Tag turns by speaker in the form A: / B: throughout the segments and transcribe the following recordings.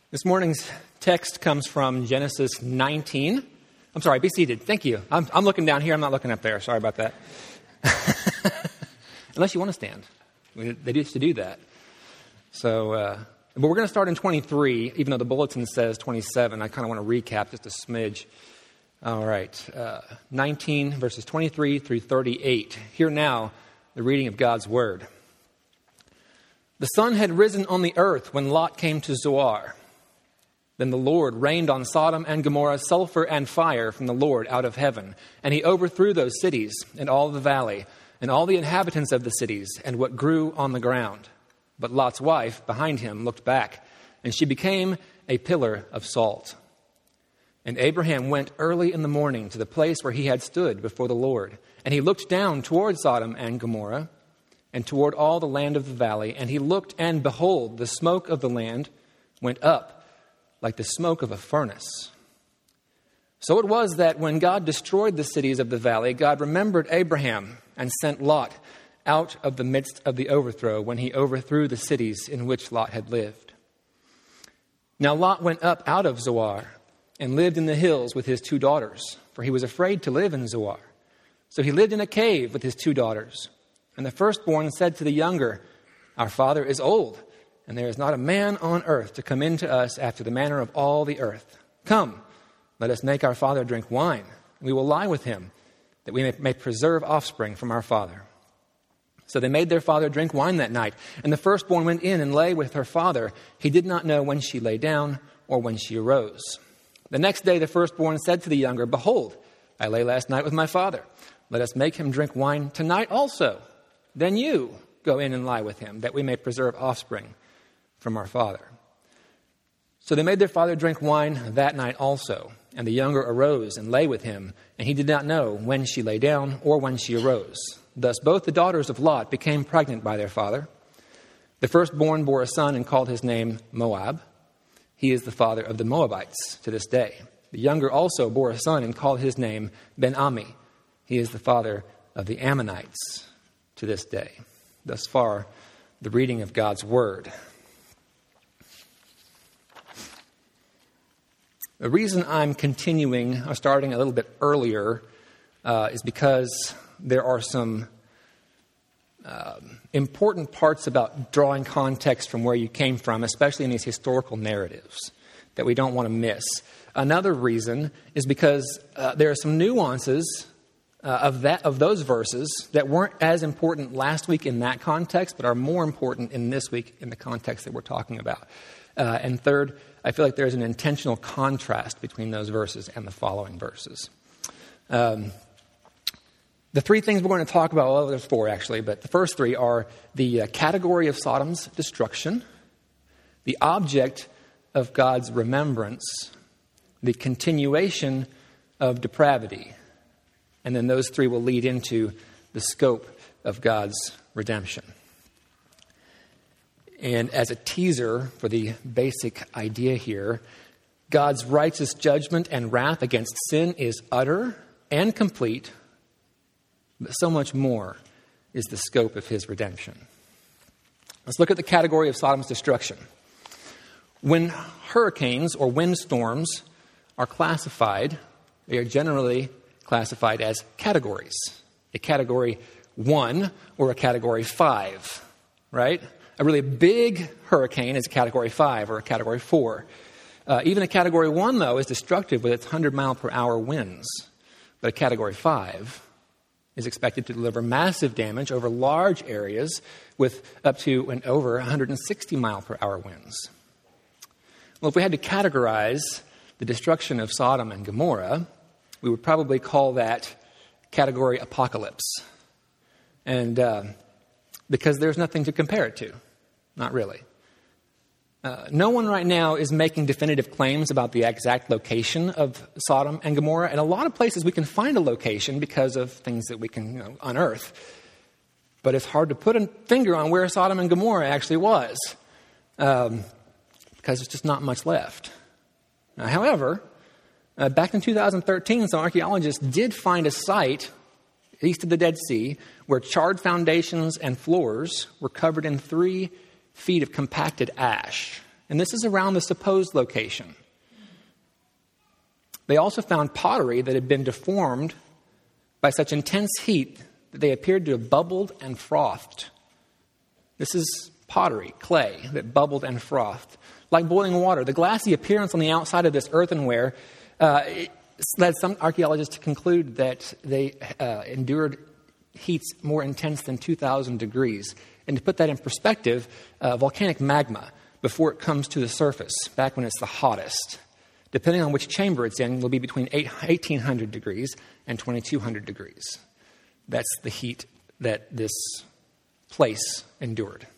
A: This morning's text comes from Genesis 19. I'm sorry, be seated. Thank you. I'm looking down here. I'm not looking up there. Sorry about that. Unless you want to stand. They used to do that. So, but we're going to start in 23, even though the bulletin says 27. I kind of want to recap just a smidge. All right. 19 verses 23 through 38. Hear now the reading of God's word. The sun had risen on the earth when Lot came to Zoar. Then the Lord rained on Sodom and Gomorrah sulfur and fire from the Lord out of heaven. And he overthrew those cities and all the valley and all the inhabitants of the cities and what grew on the ground. But Lot's wife behind him looked back, and she became a pillar of salt. And Abraham went early in the morning to the place where he had stood before the Lord. And he looked down toward Sodom and Gomorrah and toward all the land of the valley. And he looked, and behold, the smoke of the land went up like the smoke of a furnace. So it was that when God destroyed the cities of the valley, God remembered Abraham and sent Lot out of the midst of the overthrow when he overthrew the cities in which Lot had lived. Now Lot went up out of Zoar and lived in the hills with his 2 daughters, for he was afraid to live in Zoar. So he lived in a cave with his 2 daughters. And the firstborn said to the younger, "Our father is old, and there is not a man on earth to come in to us after the manner of all the earth. Come, let us make our father drink wine. We will lie with him, that we may preserve offspring from our father." So they made their father drink wine that night. And the firstborn went in and lay with her father. He did not know when she lay down or when she arose. The next day the firstborn said to the younger, "Behold, I lay last night with my father. Let us make him drink wine tonight also. Then you go in and lie with him, that we may preserve offspring from our father." So they made their father drink wine that night also. And the younger arose and lay with him, and he did not know when she lay down or when she arose. Thus both the daughters of Lot became pregnant by their father. The firstborn bore a son and called his name Moab. He is the father of the Moabites to this day. The younger also bore a son and called his name Ben-Ami. He is the father of the Ammonites to this day. Thus far, the reading of God's word. The reason I'm starting a little bit earlier, is because there are some important parts about drawing context from where you came from, especially in these historical narratives, that we don't want to miss. Another reason is because there are some nuances of those verses that weren't as important last week in that context, but are more important in this week in the context that we're talking about. And third, I feel like there's an intentional contrast between those verses and the following verses. The 3 things we're going to talk about, well, there's 4 actually, but the first 3 are the category of Sodom's destruction, the object of God's remembrance, the continuation of depravity, and then those 3 will lead into the scope of God's redemption. And as a teaser for the basic idea here, God's righteous judgment and wrath against sin is utter and complete, but so much more is the scope of his redemption. Let's look at the category of Sodom's destruction. When hurricanes or windstorms are classified, they are generally classified as categories. A category 1 or a category 5, right? A really big hurricane is a category 5 or a category 4. Even a category 1, though, is destructive with its 100-mile-per-hour winds. But a category 5 is expected to deliver massive damage over large areas with up to and over 160-mile-per-hour winds. Well, if we had to categorize the destruction of Sodom and Gomorrah, we would probably call that category apocalypse. And because there's nothing to compare it to. Not really. No one right now is making definitive claims about the exact location of Sodom and Gomorrah. In a lot of places we can find a location because of things that we can unearth. But it's hard to put a finger on where Sodom and Gomorrah actually was. Because there's just not much left. Now, however, back in 2013, some archaeologists did find a site east of the Dead Sea where charred foundations and floors were covered in 3 feet of compacted ash. and this is around the supposed location. They also found pottery that had been deformed by such intense heat that they appeared to have bubbled and frothed. This is pottery, clay, that bubbled and frothed. Like boiling water, the glassy appearance on the outside of this earthenware led some archaeologists to conclude that they endured heats more intense than 2,000 degrees. And to put that in perspective, volcanic magma, before it comes to the surface, back when it's the hottest, depending on which chamber it's in, will be between 1,800 degrees and 2,200 degrees. That's the heat that this place endured.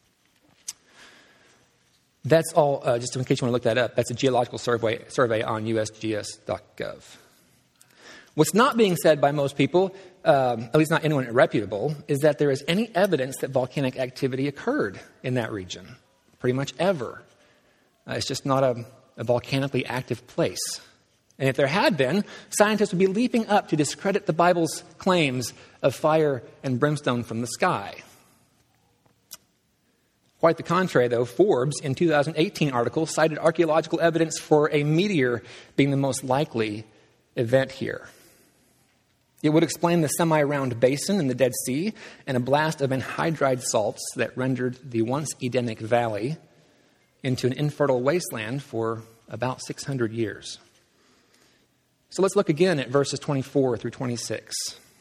A: That's all, just in case you want to look that up, that's a geological survey on usgs.gov. What's not being said by most people, at least not anyone reputable, is that there is any evidence that volcanic activity occurred in that region, pretty much ever. It's just not a volcanically active place. And if there had been, scientists would be leaping up to discredit the Bible's claims of fire and brimstone from the sky. Quite the contrary, though, Forbes, in 2018 article, cited archaeological evidence for a meteor being the most likely event here. It would explain the semi-round basin in the Dead Sea and a blast of anhydride salts that rendered the once Edenic valley into an infertile wasteland for about 600 years. So let's look again at verses 24 through 26.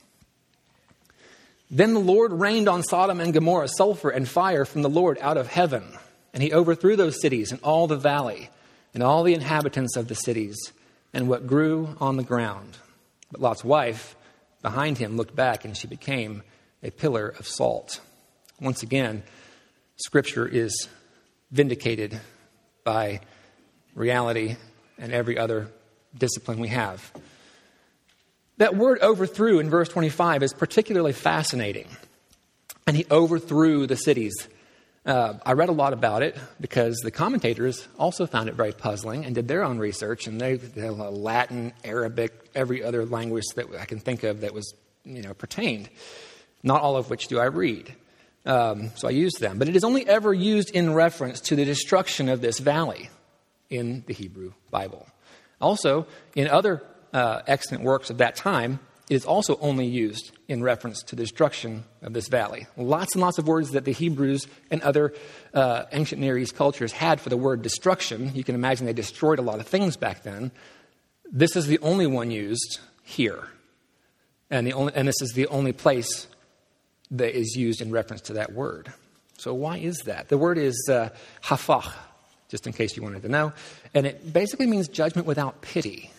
A: Then the Lord rained on Sodom and Gomorrah sulfur and fire from the Lord out of heaven, and he overthrew those cities and all the valley and all the inhabitants of the cities and what grew on the ground. But Lot's wife behind him looked back, and she became a pillar of salt. Once again, Scripture is vindicated by reality and every other discipline we have. That word overthrew in verse 25 is particularly fascinating. And he overthrew the cities. I read a lot about it because the commentators also found it very puzzling and did their own research. And they Latin, Arabic, every other language that I can think of that was, pertained. Not all of which do I read. So I used them. But it is only ever used in reference to the destruction of this valley in the Hebrew Bible. Also, in other extant works of that time, it is also only used in reference to the destruction of this valley. Lots and lots of words that the Hebrews and other ancient Near East cultures had for the word destruction. You can imagine they destroyed a lot of things back then. This is the only one used here. And this is the only place that is used in reference to that word. So why is that? The word is hafach, just in case you wanted to know. And it basically means judgment without pity.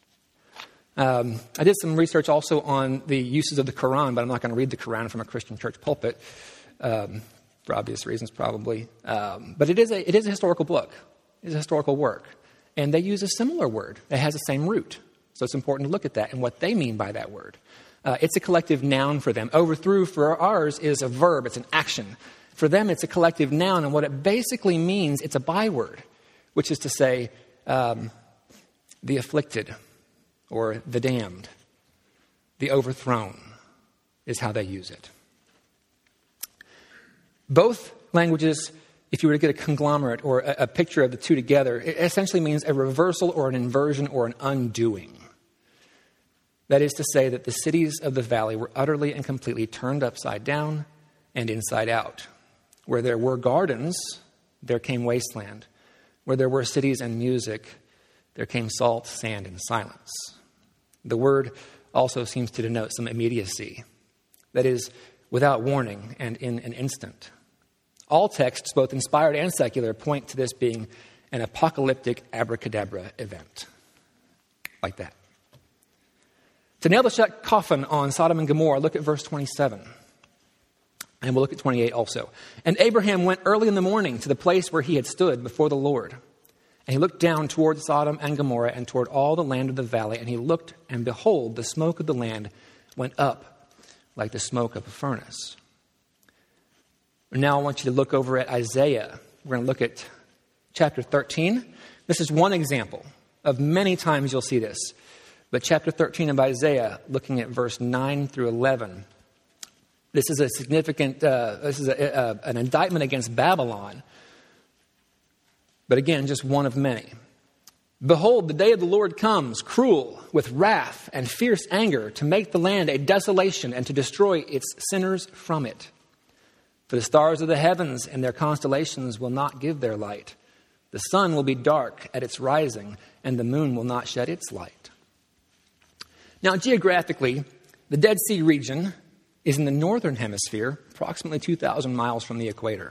A: I did some research also on the uses of the Quran, but I'm not going to read the Quran from a Christian church pulpit, for obvious reasons probably. But it is a historical book. It is a historical work. And they use a similar word that has the same root. So it's important to look at that and what they mean by that word. It's a collective noun for them. Overthrew for ours is a verb. It's an action. For them, it's a collective noun. And what it basically means, it's a byword, which is to say the afflicted or the damned. The overthrown is how they use it. Both languages, if you were to get a conglomerate or a picture of the two together, it essentially means a reversal or an inversion or an undoing. That is to say that the cities of the valley were utterly and completely turned upside down and inside out. Where there were gardens, there came wasteland. Where there were cities and music, there came salt, sand, and silence. The word also seems to denote some immediacy. That is, without warning and in an instant. All texts, both inspired and secular, point to this being an apocalyptic abracadabra event. Like that. To nail the shut coffin on Sodom and Gomorrah, look at verse 27. And we'll look at 28 also. And Abraham went early in the morning to the place where he had stood before the Lord. And he looked down toward Sodom and Gomorrah and toward all the land of the valley. And he looked, and behold, the smoke of the land went up like the smoke of a furnace. Now I want you to look over at Isaiah. We're going to look at chapter 13. This is one example of many times you'll see this. But chapter 13 of Isaiah, looking at verse 9 through 11, this is a significant, an indictment against Babylon. But again, just one of many. Behold, the day of the Lord comes, cruel, with wrath and fierce anger, to make the land a desolation and to destroy its sinners from it. For the stars of the heavens and their constellations will not give their light. The sun will be dark at its rising, and the moon will not shed its light. Now, geographically, the Dead Sea region is in the northern hemisphere, approximately 2,000 miles from the equator.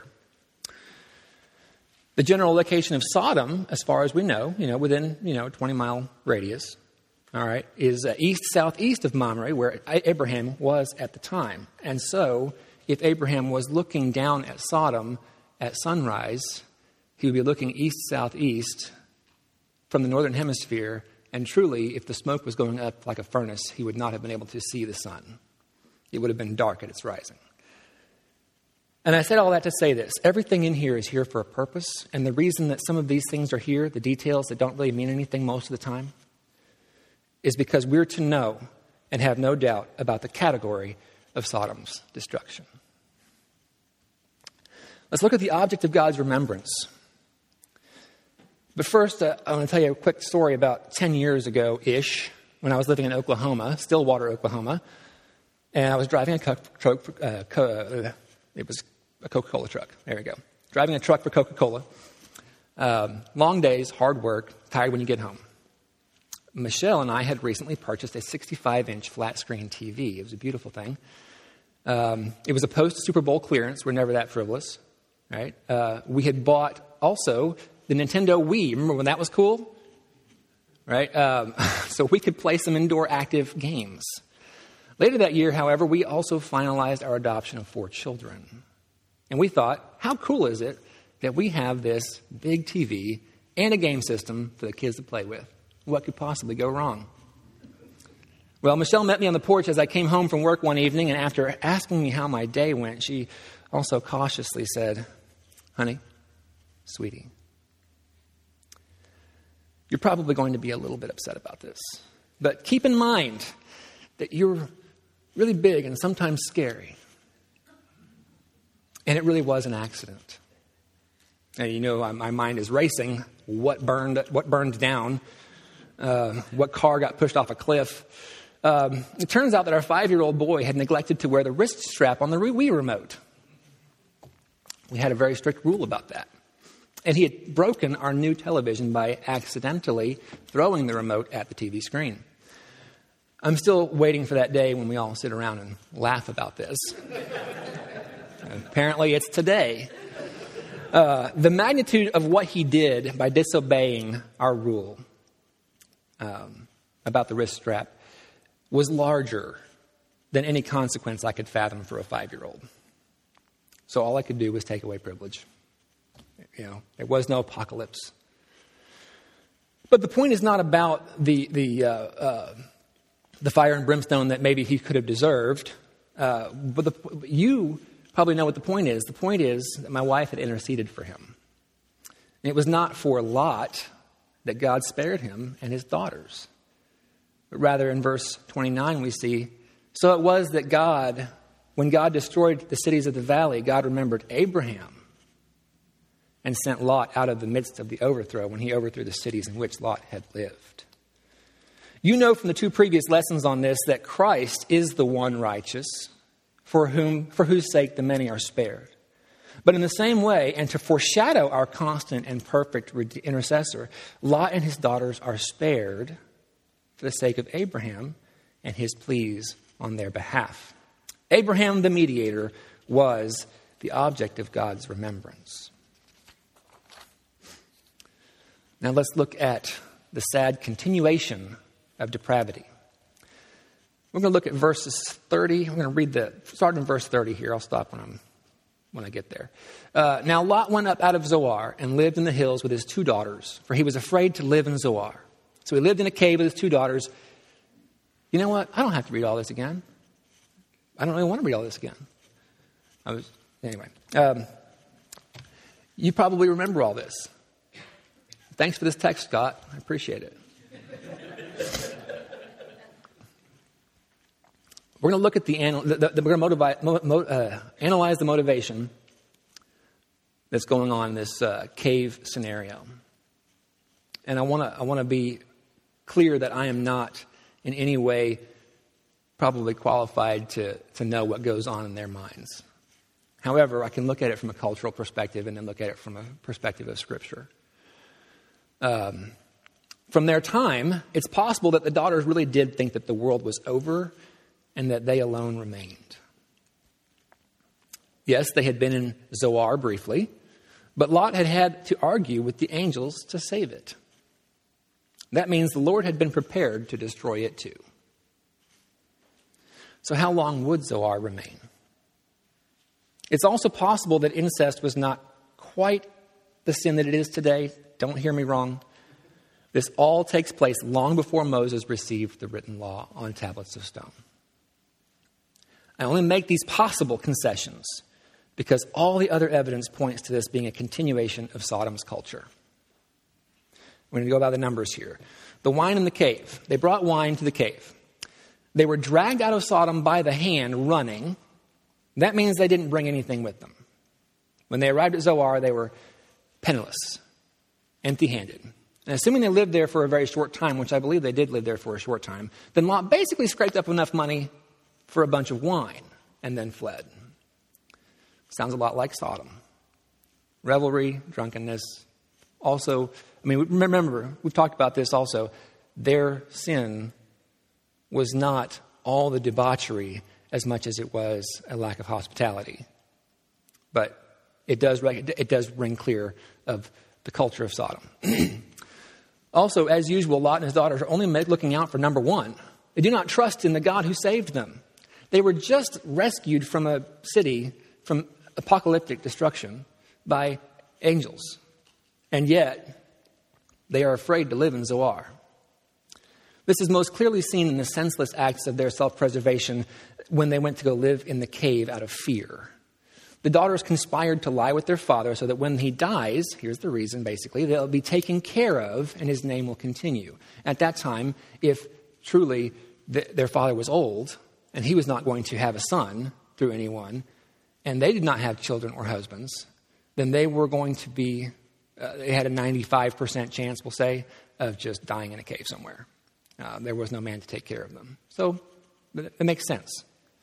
A: The general location of Sodom, as far as we know, within, 20-mile radius, all right, is east-southeast of Mamre, where Abraham was at the time. And so, if Abraham was looking down at Sodom at sunrise, he would be looking east-southeast from the northern hemisphere, and truly, if the smoke was going up like a furnace, he would not have been able to see the sun. It would have been dark at its rising. And I said all that to say this. Everything in here is here for a purpose, and the reason that some of these things are here, the details that don't really mean anything most of the time, is because we're to know and have no doubt about the category of Sodom's destruction. Let's look at the object of God's remembrance. But first, I want to tell you a quick story about 10 years ago-ish, when I was living in Oklahoma, Stillwater, Oklahoma, and I was driving a truck. It was a Coca-Cola truck. There we go. Driving a truck for Coca-Cola. Long days, hard work, tired when you get home. Michelle and I had recently purchased a 65-inch flat-screen TV. It was a beautiful thing. It was a post-Super Bowl clearance. We're never that frivolous, right? We had bought also the Nintendo Wii. Remember when that was cool? Right? So we could play some indoor active games. Later that year, however, we also finalized our adoption of 4 children. And we thought, how cool is it that we have this big TV and a game system for the kids to play with? What could possibly go wrong? Well, Michelle met me on the porch as I came home from work one evening, and after asking me how my day went, she also cautiously said, "Honey, sweetie, you're probably going to be a little bit upset about this, but keep in mind that you're really big and sometimes scary. And it really was an accident." And my mind is racing. What burned down? What car got pushed off a cliff? It turns out that our 5-year-old boy had neglected to wear the wrist strap on the Wii remote. We had a very strict rule about that. And he had broken our new television by accidentally throwing the remote at the TV screen. I'm still waiting for that day when we all sit around and laugh about this. Apparently it's today. The magnitude of what he did by disobeying our rule about the wrist strap was larger than any consequence I could fathom for a 5-year-old. So all I could do was take away privilege. There was no apocalypse. But the point is not about the fire and brimstone that maybe he could have deserved. But you probably know what the point is. The point is that my wife had interceded for him. And it was not for Lot that God spared him and his daughters. But rather in verse 29 we see, so it was that when God destroyed the cities of the valley, God remembered Abraham and sent Lot out of the midst of the overthrow when he overthrew the cities in which Lot had lived. You know from the 2 previous lessons on this that Christ is the one righteous for whose sake the many are spared. But in the same way, and to foreshadow our constant and perfect intercessor, Lot and his daughters are spared for the sake of Abraham and his pleas on their behalf. Abraham, the mediator, was the object of God's remembrance. Now let's look at the sad continuation of depravity. We're going to look at verses 30. I'm going to start in verse 30 here. I'll stop when I get there. Now Lot went up out of Zoar and lived in the hills with his 2 daughters, for he was afraid to live in Zoar. So he lived in a cave with his 2 daughters. You know what? I don't have to read all this again. I don't really want to read all this again. Anyway. You probably remember all this. Thanks for this text, Scott. I appreciate it. We're going to look at we're going to analyze the motivation that's going on in this cave scenario. And I want to be clear that I am not in any way probably qualified to know what goes on in their minds. However, I can look at it from a cultural perspective and then look at it from a perspective of Scripture. From their time, it's possible that the daughters really did think that the world was over and that they alone remained. Yes, they had been in Zoar briefly, but Lot had to argue with the angels to save it. That means the Lord had been prepared to destroy it too. So how long would Zoar remain? It's also possible that incest was not quite the sin that it is today. Don't hear me wrong. This all takes place long before Moses received the written law on tablets of stone. I only make these possible concessions because all the other evidence points to this being a continuation of Sodom's culture. We're going to go by the numbers here. The wine in the cave. They brought wine to the cave. They were dragged out of Sodom by the hand running. That means they didn't bring anything with them. When they arrived at Zoar, they were penniless, empty-handed. And assuming they lived there for a very short time, which I believe they did live there for a short time, then Lot basically scraped up enough money for a bunch of wine and then fled. Sounds a lot like Sodom. Revelry, drunkenness. Also, remember, we've talked about this also. Their sin was not all the debauchery as much as it was a lack of hospitality. But it does ring clear of the culture of Sodom. Also, as usual, Lot and his daughters are only looking out for number one. They do not trust in the God who saved them. They were just rescued from a city, from apocalyptic destruction, by angels. And yet, they are afraid to live in Zoar. This is most clearly seen in the senseless acts of their self-preservation when they went to go live in the cave out of fear. The daughters conspired to lie with their father so that when he dies, here's the reason basically, they'll be taken care of and his name will continue. At that time, if truly their father was old and he was not going to have a son through anyone, and they did not have children or husbands, then they were going to be, they had a 95% chance, we'll say, of just dying in a cave somewhere. There was no man to take care of them. So it makes sense.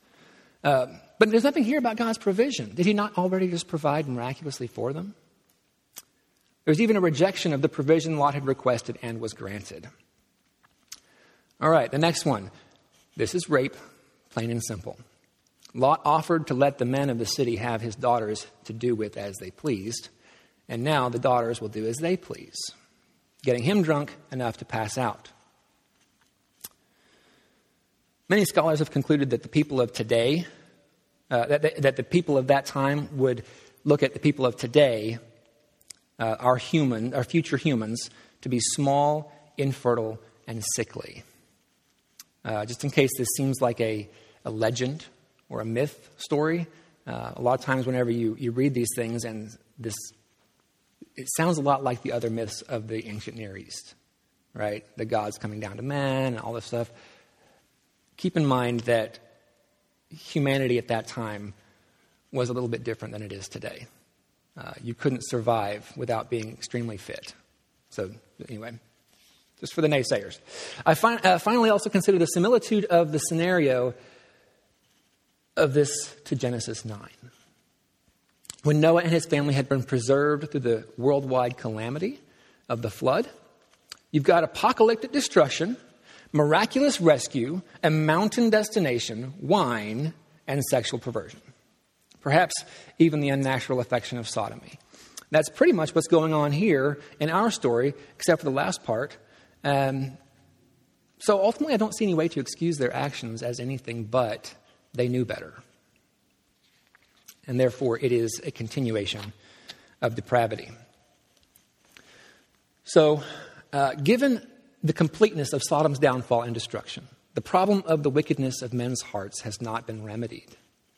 A: But there's nothing here about God's provision. Did he not already just provide miraculously for them? There's even a rejection of the provision Lot had requested and was granted. All right, the next one. This is rape, plain and simple. Lot offered to let the men of the city have his daughters to do with as they pleased, and now the daughters will do as they please, getting him drunk enough to pass out. Many scholars have concluded that the people of today, that the people of that time would look at the people of today, our future humans, to be small, infertile, and sickly. Just in case this seems like a legend or a myth story, a lot of times whenever you read these things, and it sounds a lot like the other myths of the ancient Near East, right? The gods coming down to man and all this stuff. Keep in mind that humanity at that time was a little bit different than it is today. You couldn't survive without being extremely fit. So anyway, just for the naysayers. I finally also consider the similitude of the scenario of this to Genesis 9. When Noah and his family had been preserved through the worldwide calamity of the flood, you've got apocalyptic destruction, miraculous rescue, a mountain destination, wine, and sexual perversion. Perhaps even the unnatural affection of sodomy. That's pretty much what's going on here in our story, except for the last part. So ultimately, I don't see any way to excuse their actions as anything but they knew better. And therefore, it is a continuation of depravity. So, given the completeness of Sodom's downfall and destruction, the problem of the wickedness of men's hearts has not been remedied.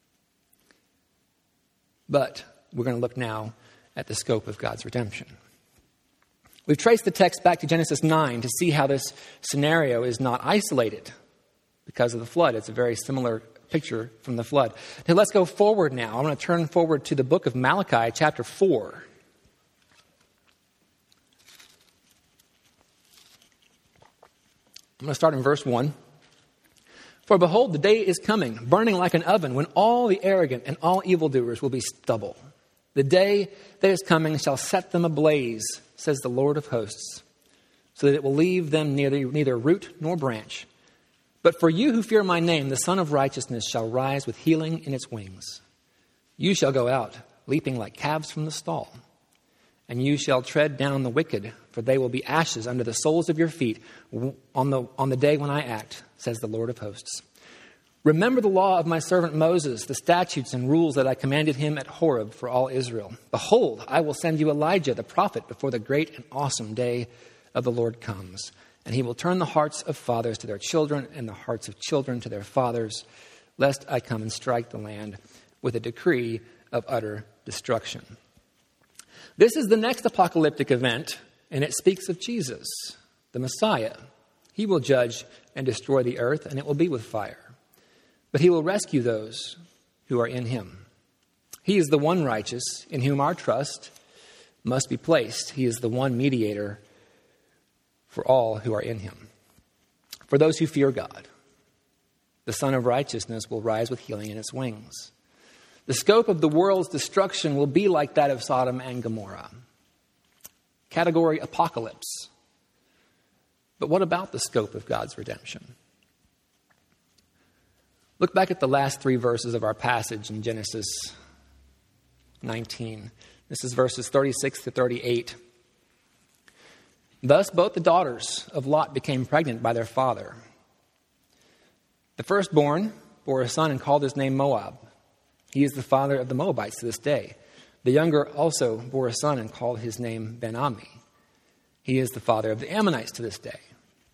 A: But we're going to look now at the scope of God's redemption. We've traced the text back to Genesis 9 to see how this scenario is not isolated because of the flood. It's a very similar picture from the flood. Now let's go forward now. I'm going to turn forward to the book of Malachi, chapter 4. I'm going to start in verse 1. For behold, the day is coming, burning like an oven, when all the arrogant and all evildoers will be stubble. The day that is coming shall set them ablaze, says the Lord of hosts, so that it will leave them neither root nor branch. But for you who fear my name, the Son of Righteousness shall rise with healing in its wings. You shall go out, leaping like calves from the stall. And you shall tread down the wicked, for they will be ashes under the soles of your feet on the day when I act, says the Lord of hosts. Remember the law of my servant Moses, the statutes and rules that I commanded him at Horeb for all Israel. Behold, I will send you Elijah the prophet before the great and awesome day of the Lord comes. And he will turn the hearts of fathers to their children and the hearts of children to their fathers, lest I come and strike the land with a decree of utter destruction. This is the next apocalyptic event, and it speaks of Jesus, the Messiah. He will judge and destroy the earth, and it will be with fire. But he will rescue those who are in him. He is the one righteous in whom our trust must be placed. He is the one mediator for all who are in him. For those who fear God, the Son of Righteousness will rise with healing in its wings. The scope of the world's destruction will be like that of Sodom and Gomorrah. Category apocalypse. But what about the scope of God's redemption? Look back at the last 3 verses of our passage in Genesis 19. This is verses 36 to 38. Thus both the daughters of Lot became pregnant by their father. The firstborn bore a son and called his name Moab. He is the father of the Moabites to this day. The younger also bore a son and called his name Ben-Ami. He is the father of the Ammonites to this day.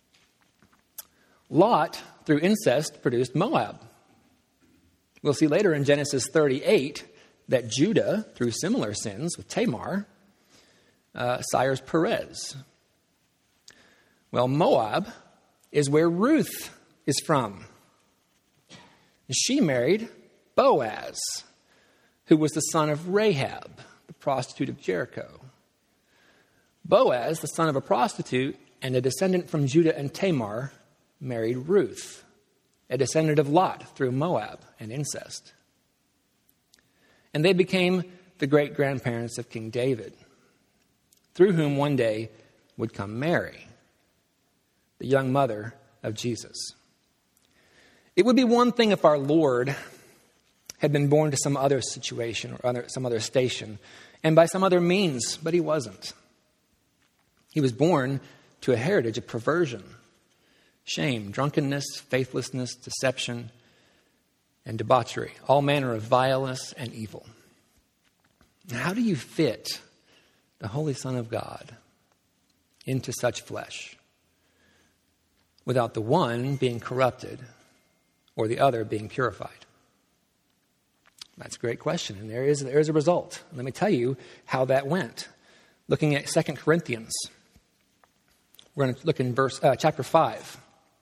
A: Lot, through incest, produced Moab. We'll see later in Genesis 38 that Judah, through similar sins with Tamar, sires Perez. Well, Moab is where Ruth is from. She married Boaz, who was the son of Rahab, the prostitute of Jericho. Boaz, the son of a prostitute and a descendant from Judah and Tamar, married Ruth, a descendant of Lot through Moab and incest. And they became the great-grandparents of King David, through whom one day would come Mary, the young mother of Jesus. It would be one thing if our Lord had been born to some other situation or some other station and by some other means, but he wasn't. He was born to a heritage of perversion, shame, drunkenness, faithlessness, deception, and debauchery, all manner of vileness and evil. How do you fit the Holy Son of God into such flesh without the one being corrupted or the other being purified? That's a great question, and there is a result. Let me tell you how that went. Looking at 2 Corinthians, we're going to look in chapter 5.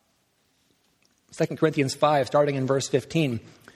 A: 2 Corinthians 5, starting in verse 15.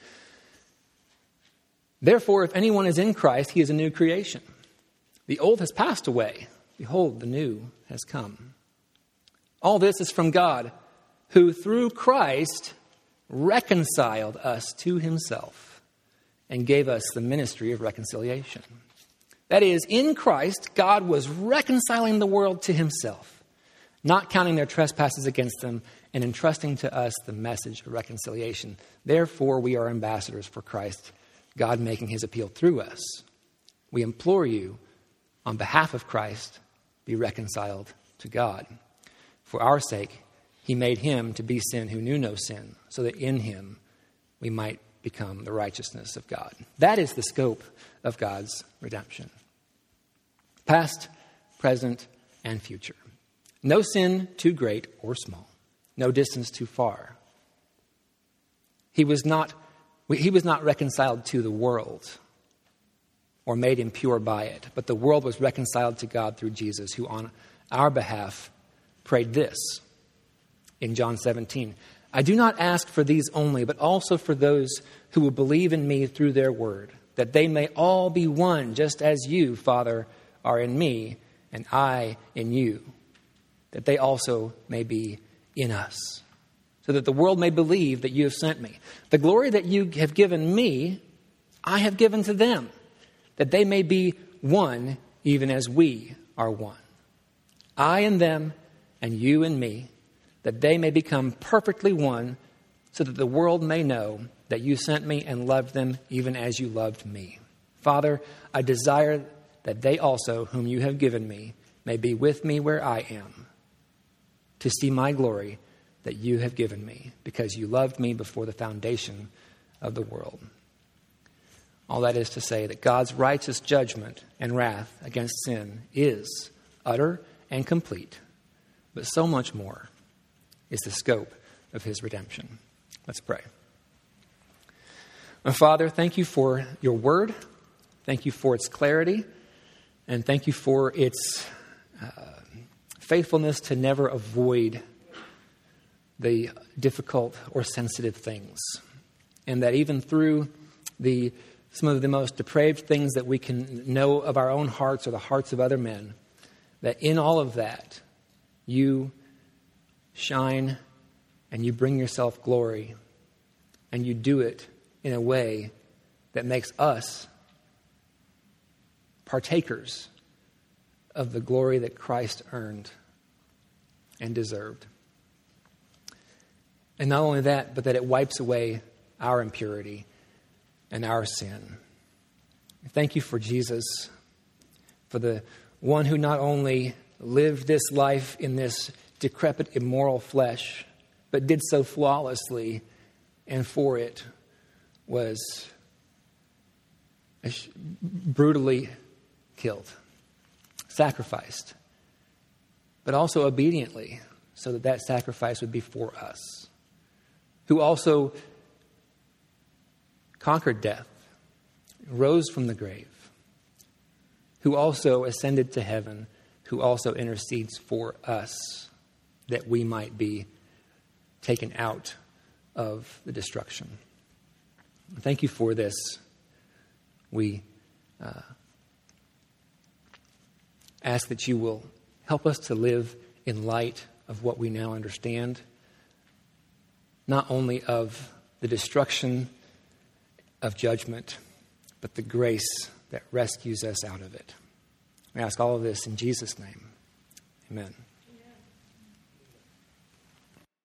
A: Therefore, if anyone is in Christ, he is a new creation. The old has passed away. Behold, the new has come. All this is from God, who through Christ reconciled us to himself and gave us the ministry of reconciliation. That is, in Christ, God was reconciling the world to himself, not counting their trespasses against them, and entrusting to us the message of reconciliation. Therefore, we are ambassadors for Christ, God making his appeal through us. We implore you, on behalf of Christ, be reconciled to God. For our sake, he made him to be sin who knew no sin, so that in him we might become the righteousness of God. That is the scope of God's redemption. Past, present, and future. No sin too great or small. No distance too far. He was not reconciled to the world or made impure by it, but the world was reconciled to God through Jesus, who on our behalf prayed this in John 17. I do not ask for these only, but also for those who will believe in me through their word, that they may all be one, just as you, Father, are in me, and I in you, that they also may be in us, so that the world may believe that you have sent me. The glory that you have given me, I have given to them, that they may be one, even as we are one. I in them, and you in me, that they may become perfectly one, so that the world may know that you sent me and loved them even as you loved me. Father, I desire that they also, whom you have given me, may be with me where I am, to see my glory that you have given me, because you loved me before the foundation of the world. All that is to say that God's righteous judgment and wrath against sin is utter and complete, but so much more is the scope of his redemption. Let's pray. Father, thank you for your word. Thank you for its clarity. And thank you for its faithfulness to never avoid the difficult or sensitive things. And that even through some of the most depraved things that we can know of our own hearts or the hearts of other men, that in all of that, you shine and you bring yourself glory, and you do it in a way that makes us partakers of the glory that Christ earned and deserved. And not only that, but that it wipes away our impurity and our sin. Thank you for Jesus, for the one who not only lived this life in this decrepit, immoral flesh, but did so flawlessly, and for it was brutally killed, sacrificed, but also obediently, so that that sacrifice would be for us, who also conquered death, rose from the grave, who also ascended to heaven, who also intercedes for us, that we might be taken out of the destruction. Thank you for this. We ask that you will help us to live in light of what we now understand, not only of the destruction of judgment, but the grace that rescues us out of it. We ask all of this in Jesus' name. Amen.